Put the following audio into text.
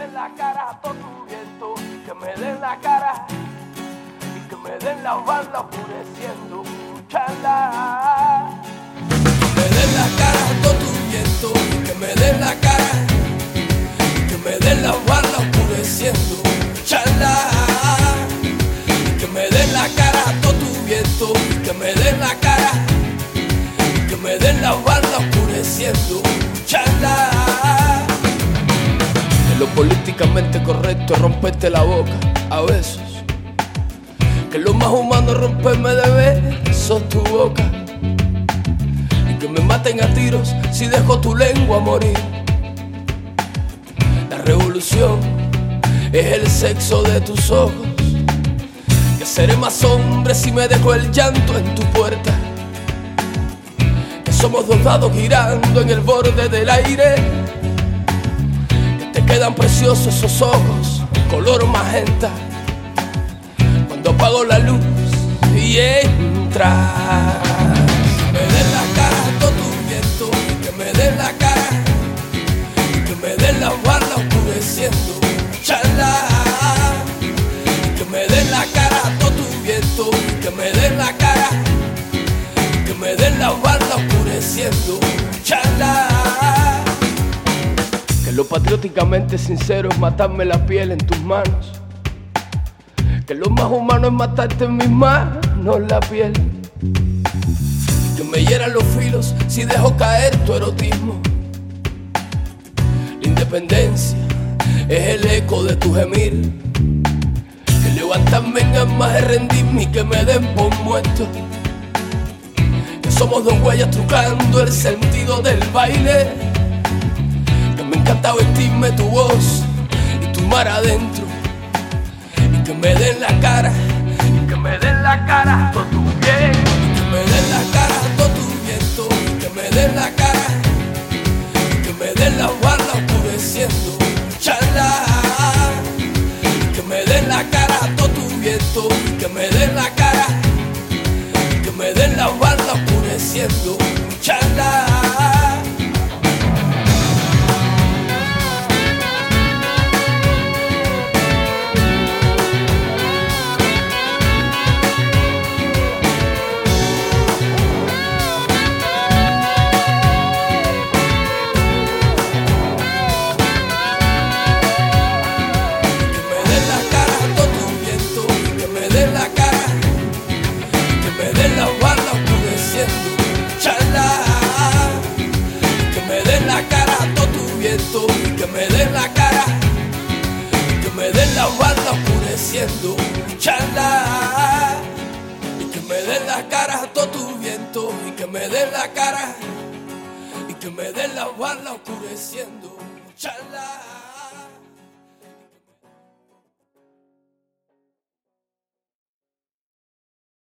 den la cara a todo tu viento, que me den la cara y que me den la banda oscureciendo, chala. Que me den la cara a todo tu viento, que me den la cara y que me den la banda oscureciendo, chala. Que me den la cara a todo tu viento, que me den la cara y que me den la banda oscureciendo, chala. Lo políticamente correcto es romperte la boca a besos, que lo más humano es romperme de besos tu boca, y que me maten a tiros si dejo tu lengua morir. La revolución es el sexo de tus ojos, que seré más hombre si me dejo el llanto en tu puerta, que somos dos dados girando en el borde del aire. Te quedan preciosos esos ojos, color magenta, cuando apago la luz y entras. Que me den la cara todo tu viento, que me den la cara y que me den la banda oscureciendo, chala. Que me den la cara todo tu viento, que me den la cara y que me den la banda oscureciendo, chala. Que lo patrióticamente sincero es matarme la piel en tus manos, que lo más humano es matarte en mis manos la piel, que me hieran los filos si dejo caer tu erotismo. La independencia es el eco de tu gemir, que levantarme en armas es rendirme y que me den por muerto, que somos dos huellas trucando el sentido del baile. Me encanta vestirme tu voz y tu mar adentro, y que me den la cara, y que me den la cara todo tu bien, y que me den la cara todo tu viento, y que me den la cara, y que me den la banda oscureciendo, chala. Y que me den la cara todo tu viento, y que me den la cara, y que me den la banda oscureciendo, chala. Y que me den la cara, y que me den la banda oscureciendo, chala. Y que me den la cara a todo tu viento, y que me den la cara, y que me den la banda oscureciendo, chala.